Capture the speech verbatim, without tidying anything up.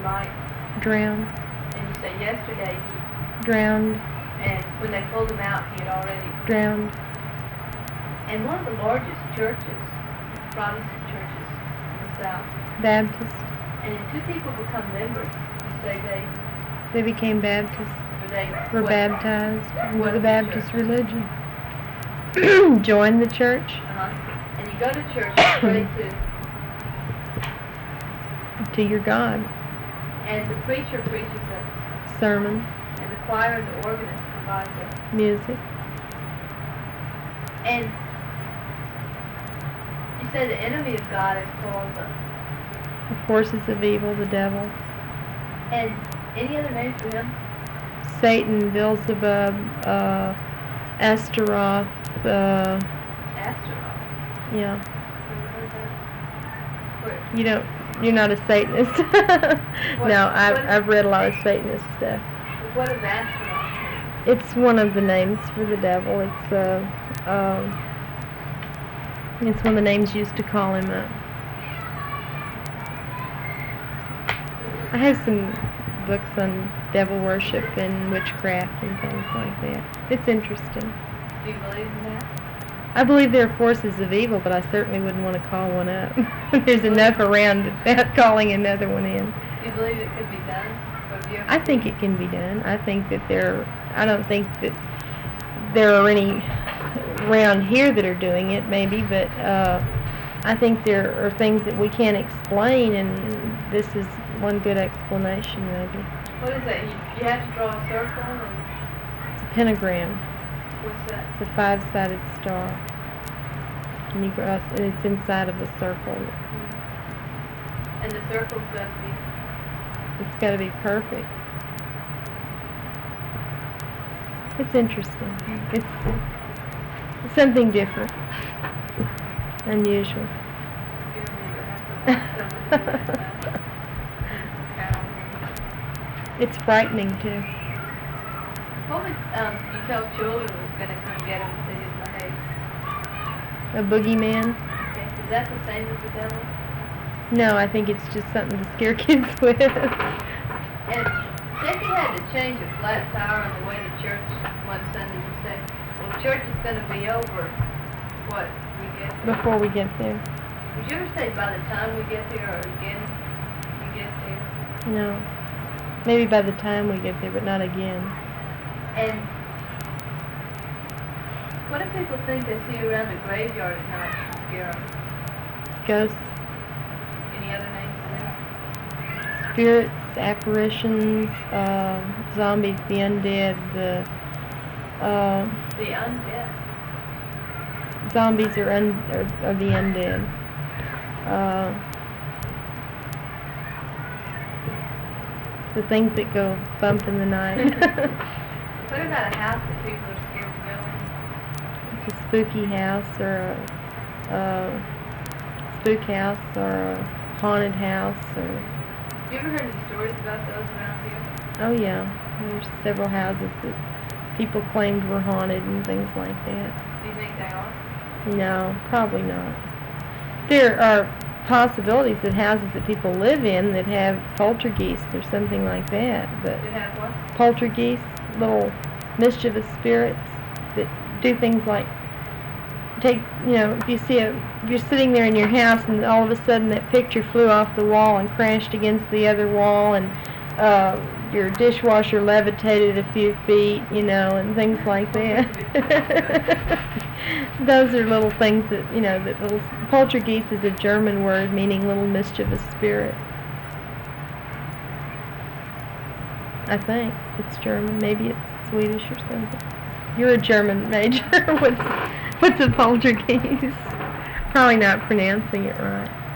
light? Drowned. And you say yesterday he... Drowned. And when they pulled him out, he had already... Drowned. And one of the largest churches, Protestant churches in the South. Baptist. And if two people become members, you say they... They became Baptists. Were they... Were what, baptized into what the Baptist church? religion. Joined the church. Uh-huh. And you go to church and pray to... To your God. And the preacher preaches a... Sermon. And the choir and the organist provides a... Music. And you say the enemy of God is called the... The forces of evil, the devil. And any other names for him? Satan, Beelzebub, uh, Astaroth, uh... Astaroth? Yeah. Never heard that. Where? You don't... You're not a Satanist. What- No, I've, what is- I've read a lot of Satanist stuff. What is Astaroth? It's one of the names for the devil. It's uh, um, it's one of the names used to call him up. I have some books on devil worship and witchcraft and things like that. It's interesting. Do you believe in that? I believe there are forces of evil, but I certainly wouldn't want to call one up. There's enough around without calling another one in. Do you believe it could be done? Or have you ever I think it can be done. I think that there, I don't think that there are any around here that are doing it, maybe, but uh, I think there are things that we can't explain, and this is one good explanation, maybe. What is that? You, you have to draw a circle and... It's a pentagram. What's that? It's a five-sided star. And, you cross, and it's inside of a circle. And the circle's got to be... It's got to be perfect. It's interesting. It's, it's something different. Unusual. You don't need to have to watch somebody do that. It's frightening, too. What would um, you tell children was going to come get them if they didn't behave? A boogeyman? Okay. Is that the same as the devil? No, I think it's just something to scare kids with. And say if you had to change a flat tire on the way to church one Sunday, you say, well, church is going to be over, what, we get there? Before we get there. Would you ever say by the time we get there or again we get there? No. Maybe by the time we get there, but not again. And what do people think they see around the graveyard at night to scare them? Ghosts, Any other names for that? spirits, apparitions, uh, zombies, the undead, the uh, The undead. zombies are, un, are, are the undead. Uh, the things that go bump in the night. What about a house that people are scared to go in? It's a spooky house, or a, a spook house, or a haunted house, or... Have you ever heard any stories about those around here? Oh yeah, there's several houses that people claimed were haunted and things like that. Do you think they are? No, probably not. There are possibilities that houses that people live in that have poltergeists or something like that, but They have what? poltergeists, little mischievous spirits that do things like take, you know, if you see a, if you're sitting there in your house and all of a sudden that picture flew off the wall and crashed against the other wall, and uh, your dishwasher levitated a few feet, you know, and things like that. Those are little things that, you know, that little, poltergeist is a German word meaning little mischievous spirits. I think it's German. Maybe it's Swedish or something. You're a German major. what's, what's a poltergeist? Probably not pronouncing it right.